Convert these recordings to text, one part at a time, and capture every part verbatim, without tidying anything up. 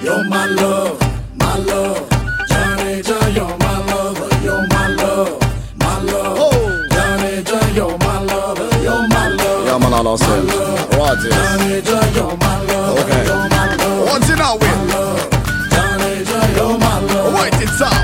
You're my love, my love. Johnny J, you're my lover. You're my love, my love. Oh. Johnny J, you're my lover. You're my love. Ja man, alla ser. Right. Johnny J, you're my love. Okay. You're my love. What's it now with? Johnny J, you're my love. Right, it's up.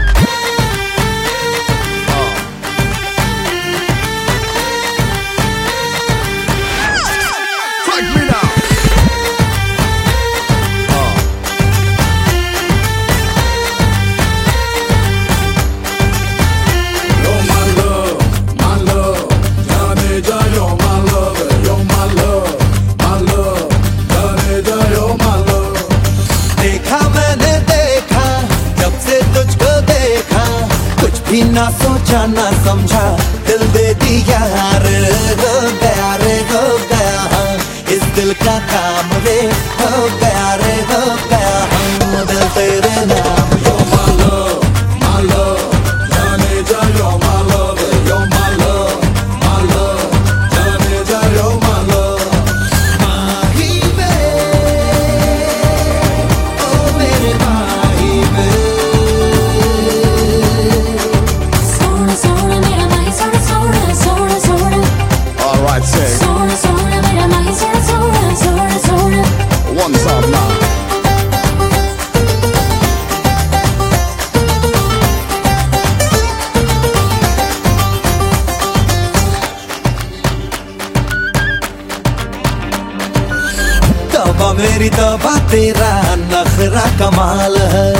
भी ना सोचा ना समझा दिल दे दिया रे हो गया रे हो गया इस दिल का काम रे हो गया रे हो गया दिल तेरे नाम You're my love, my love. Johnny J, you're my love. You're my love, my love. Johnny J, you're my love. माही वे ओ मेरे माही वे Alright, say one time now. तौबा मेरी तौबा तेरा नखरा कमाल है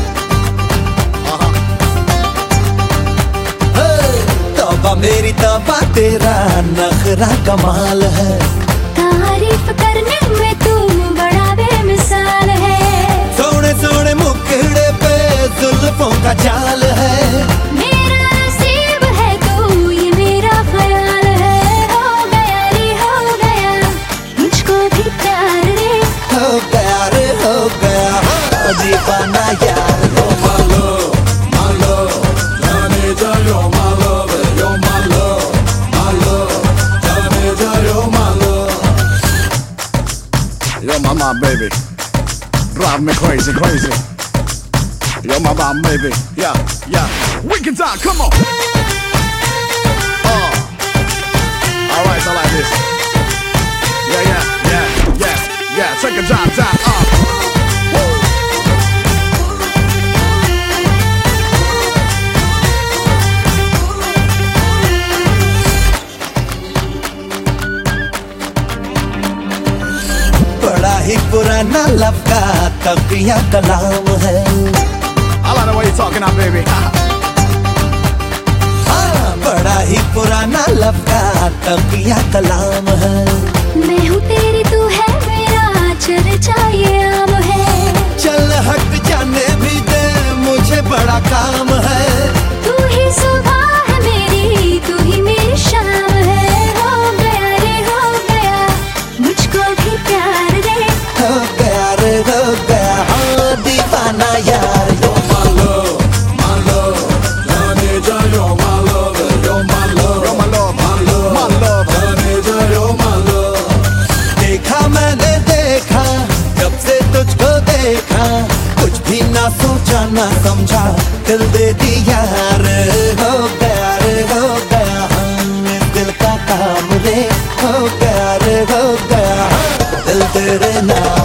तौबा मेरी तौबा तेरा नखरा कमाल है तारीफ करने में तू बड़ा बेमिसाल है सोने सोने मुखड़े पे जुल्फों का जाल है मेरा नसीब है तू ये मेरा ख्याल है हो गया रे हो गया मुझको भी प्यार रे हो गया रे हो गया दीवाना यार You're my love, my love. Johnny J, you're my love. You're my love, my love. Johnny J, you're my love. You're my mom, baby. Drive me crazy, crazy. You're my mom, baby. Yeah, yeah. Wicked time, come on. Oh. Alright, I like this. Yeah, yeah, yeah, yeah, yeah. Take a drive down. Uh. बड़ा ही पुराना लब का तकिया कलाम है I like the way you're talking now, baby. हाँ, बड़ा ही पुराना लब का तकिया कलाम है मैं हूँ तेरी तू है मेरा चर्चा ये आम है चल हट जाने भी दे मुझे बड़ा काम है तू ही सुबह है मेरी तू ही मेरी शाम है हो गया रे हो गया मुझको भी प्यार रे हो गया रे हो गया हाँ दीवाना यार You're my love, my love. Johnny J, you're my love. You're my love, You're my love, my love, my love. Johnny J, you're my love. देखा मैंने देखा जब से तुझको देखा कुछ भी ना सोचा ना समझा दिल दे दिया रे हो गया रे हो गया हाँ इस दिल का काम रे हो गया रे हो गया हाँ दिल तेरे नाम